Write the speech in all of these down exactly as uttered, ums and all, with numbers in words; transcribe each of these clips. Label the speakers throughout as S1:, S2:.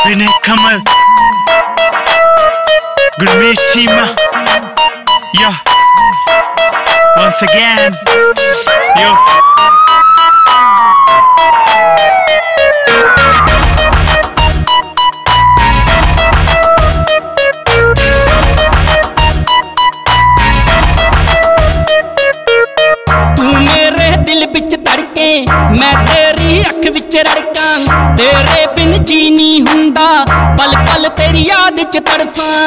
S1: Vinay Kamal, Gurmesh Chima, yo, once again, yo.
S2: तू मेरे दिल बिच धड़के, मैं तेरी अख विच रड़कां, तेरे बिन जी नहीं हुंदा, पल पल तेरी याद च तड़फां।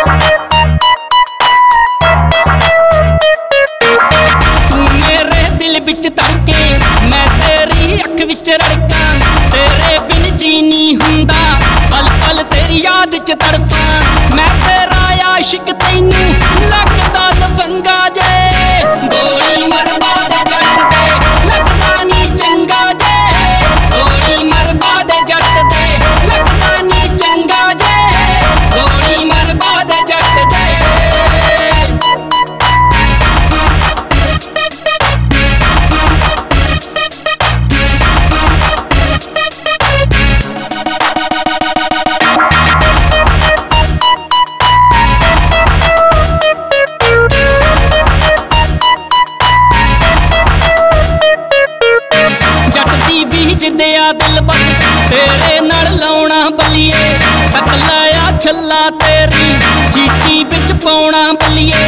S2: तू मेरे दिल बिच धड़के, मैं तेरी अख विच रड़कां, तेरे बिन जी नहीं हुंदा, पल पल तेरी याद च तड़फां। मैं तेरा आशिक तैनू लगदा लफंगा जे, गोली मरवा दे जट दे लगदा नी चंगा जे, गोली मरवा दे जट दे लगदा नी चंगा जे, गोली मरवा दे जट दे। जिद्दिया दिल बस तेरे नाल लाउणा बलिए, तक लाया छल्ला तेरी चीची बिच पाउणा बलिए,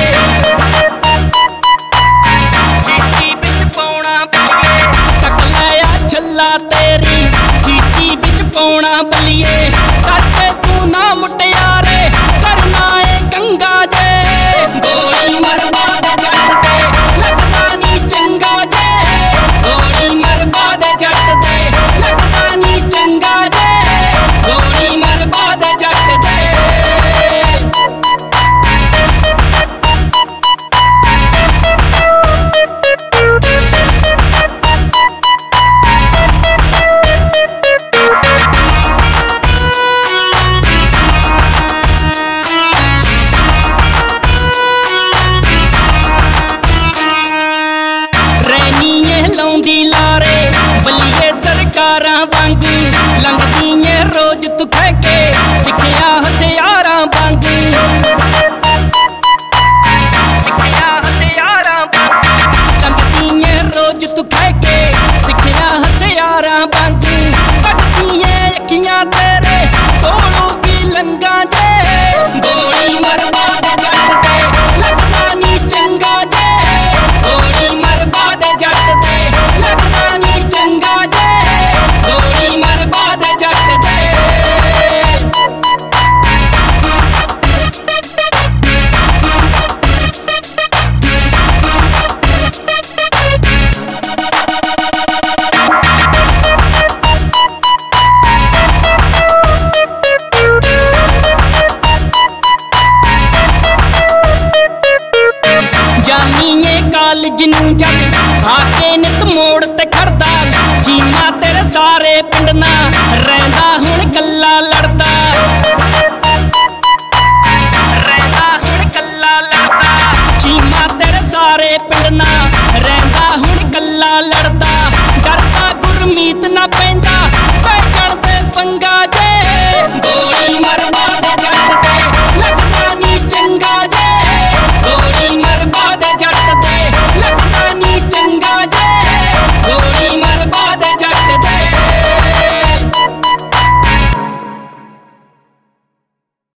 S2: चीची बिच पाउणा बलिए, तक लाया छल्ला तेरी चीची बिच पाउणा बलिए। चाचे तू ना मुटियारे करना ए गंगा जे, गोली मरवा दे जट दे लगदा नी चंगा जे, गोली मरवा दे जट दे लगदा नी चंगा जे, गोली मरवा दे जट दे। लाउंदी लारे बलिए सरकारां वांगू, लंघदी ए रोज तू कह के दिखिया हथियारां वांगू, दिखिया हथियारां वांगू, लंघदी ए रोज तू कह के दिखिया हथियारां वांगू। कटदी ए अखियां तेरे कोलों की लंगा जे, गोली मरवा दे जट दे लगदा नी चंगा जे, गोली मरवा दे जट दे लगदा नी चंगा जे, गोली मरवा दे जट दे। जानी ए कालज नूं जट आके नित